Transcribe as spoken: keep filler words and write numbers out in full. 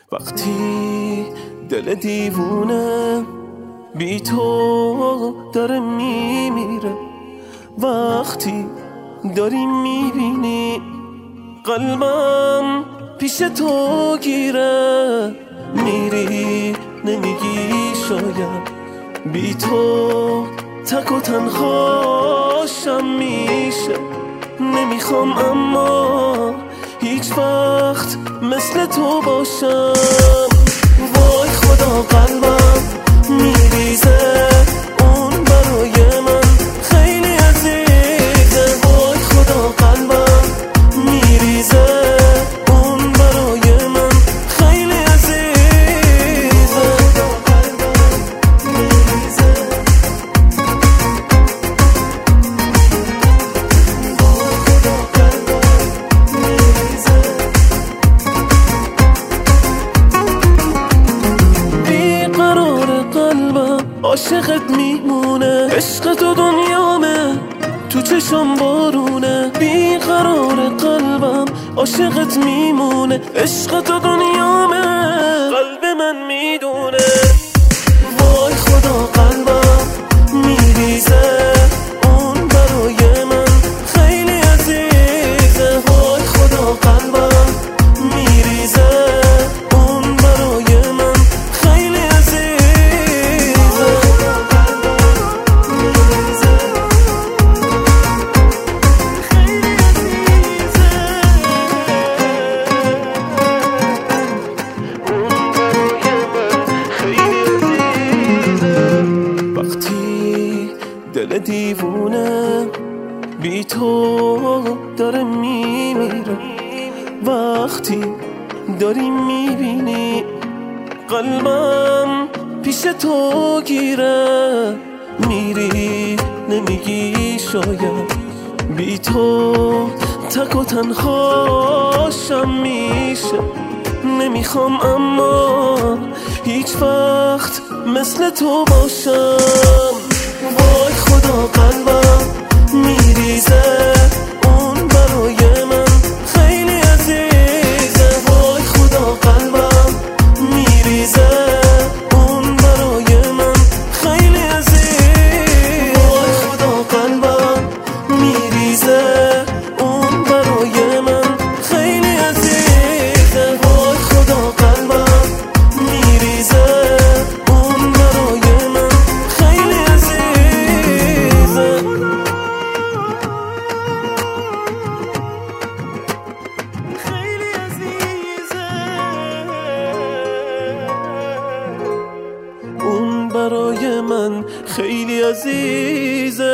وقتی دل دیوونه بی تو داره میمیره، وقتی داری میبینی قلبم پیش تو گیره، میری نمیگی شاید بی تو تک و تنهاشم میشه. نمیخوام اما هیچ وقت مثل تو باشم. وای خدا قلبم میریزه، اون برای من خیلی عزیزه. وای خدا قلبم میریزه، اون برای من خیلی عزیزه. بیقرار قلبم عاشقت میمونه، عشق تو دنیامه تو چشم بارونه. بیقرار قلبم عاشقت میمونه، عشق تو دنیامه قلب من میدونه. وای خدا قلبم میریزه، اون برای من خیلی عزیزه. وای خدا قلبم میریزه، اون برای من خیلی عزیزه. وقتی دل دیوونه بی تو داره میمیره، وقتی داری میبینی قلبم پیش تو گیره، میری نمیگی شاید بی تو تک و تنهاشم میشه. نمیخوام اما هیچ وقت مثل تو باشم. وای خدا قلبم میریزه، اون برای من خیلی عزیزه. وای خدا قلبم میریزه، اون برای من خیلی عزیزه. وای خدا قلبم میریزه، اون برای من خیلی عزیزه. وای خدا قلبم میریزه، اون برای من خیلی عزیزه. خیلی عزیزه، اون برای من خیلی عزیزه.